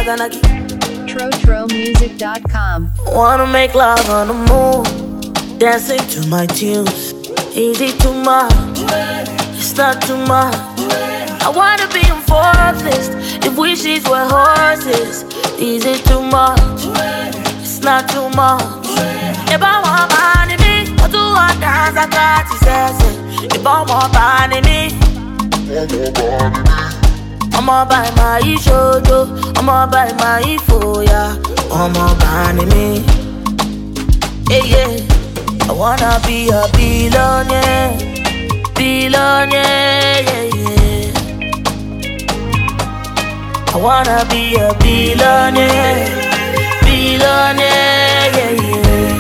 Saganaki. TroTroMusic.com. Wanna make love on the moon, dancing to my tunes. Is it too much? It's not too much. I wanna be on Forbes list if wishes were horses. Is it too much? It's not too much. If I want money, me, I do what dance I got to say. If I want money, me, I'ma buy my shojo, I'ma buy my foya, I'ma buy me. Yeah, yeah. I wanna be a billionaire, billionaire, yeah, yeah. I wanna be a billionaire, billionaire, yeah, yeah.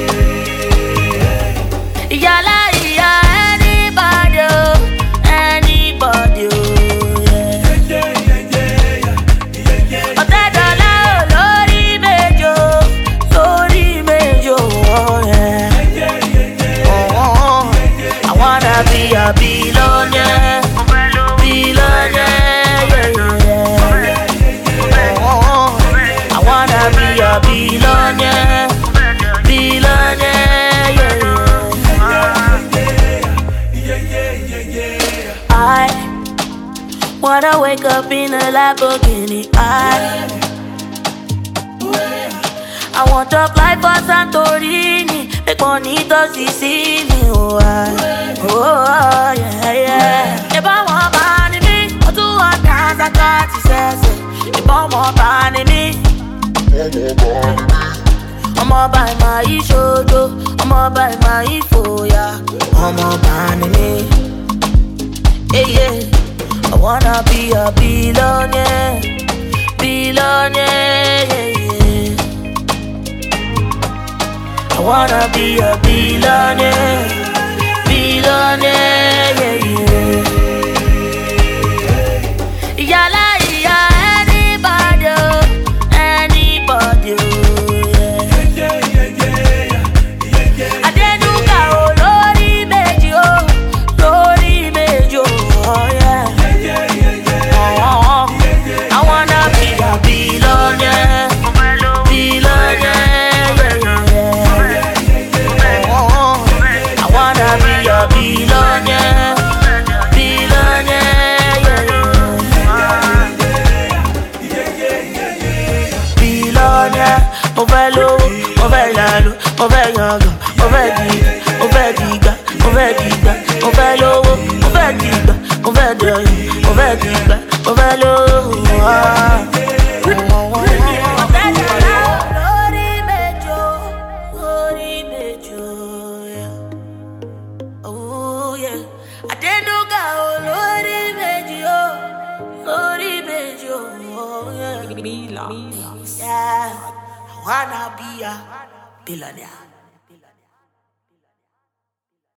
Yala, yeah, anybody, anybody, be a billionaire, billionaire, yeah, yeah. I wanna be a billionaire, billionaire, yeah, yeah. I wanna wake up in a Lamborghini. I want to fly for Santorini, make money to Sicily. Oh, yeah, yeah. If I want money, me, I do what dance I got to say. If I want money, me, I'ma buy my shojo, I'ma buy my foya, I'ma buy me. Yeah, yeah. I wanna be a billionaire, billionaire, yeah, yeah. I wanna be a billionaire, billionaire, yeah, yeah. Yala, yeah, anybody, anybody, yeah. Adenuga, oh, Lori Meji, oh, yeah. I wanna be a billionaire, billionaire, billionaire, billionaire, billionaire. Mo fẹ́ lówó, mo fẹ́ yàlú, mo fẹ́ yangàn, mo fẹ́ dìgbà, mo fẹ́ dìgbà, mo fẹ́ dìgbà, mo fẹ́ lówó, mo fẹ́ dìgbà, mo fẹ́ dẹ̀yìn, mo fẹ́ dìgbà, mo fẹ́ lówó. Yeah, I wanna be a billionaire.